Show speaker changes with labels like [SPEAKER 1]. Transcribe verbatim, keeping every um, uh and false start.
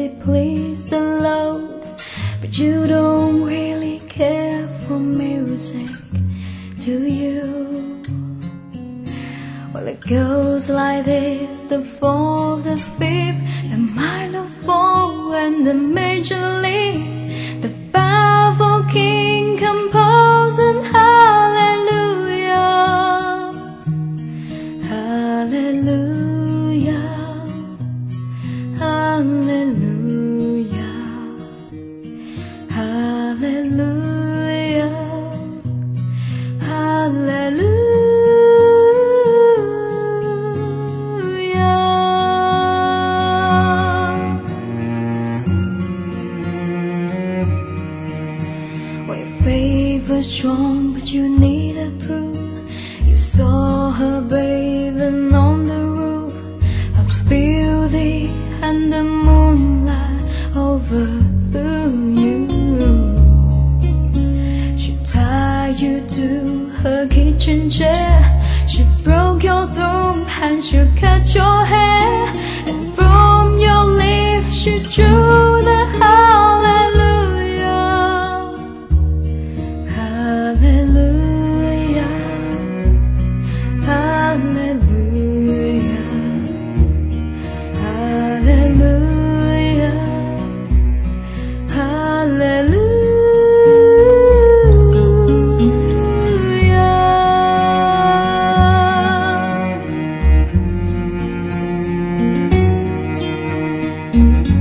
[SPEAKER 1] please the Lord, but you don't really care for music, do you? Well, it goes like this: the fourth, the fifth, the minor fall, and the major lift. The powerful King composing hallelujah, hallelujah, hallelujah, hallelujah, hallelujah. Faith was strong, but you needed proof. You saw her bathing on the roof, her beauty and the moonlight overthrew you. She tied you to her kitchen chair, she broke your throne and she cut your hair, and from your lips she drew the hallelujah.
[SPEAKER 2] Thank you.